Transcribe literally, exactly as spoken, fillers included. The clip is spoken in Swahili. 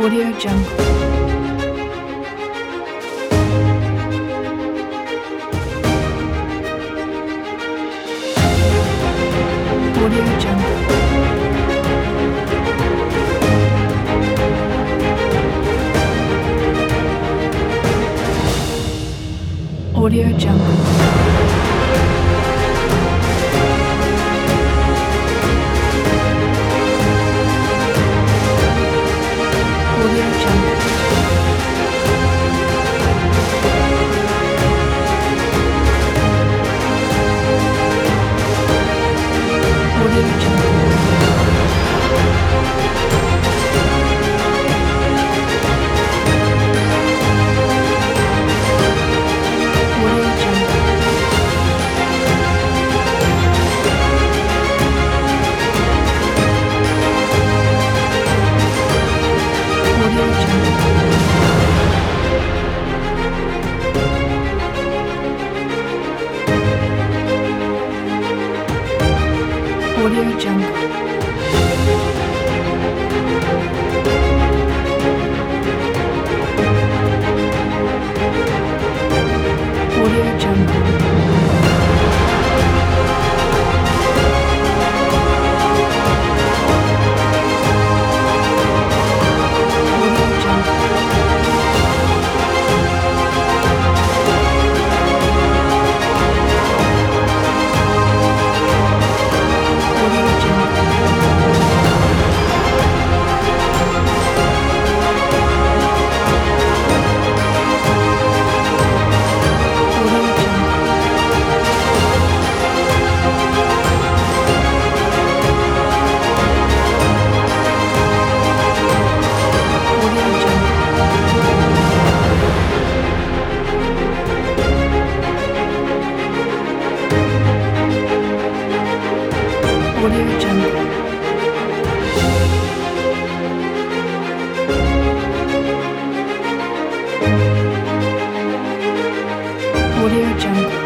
Audio Jungle. Audio Jungle. Audio Jungle. Audio Jungle. Audio Jungle. Audio Jungle. Audio Jungle. Audio Jungle. Audio Jungle. Audio Jungle. Audio Jungle. Audio Jungle. Audio Jungle. Audio Jungle. Audio Jungle.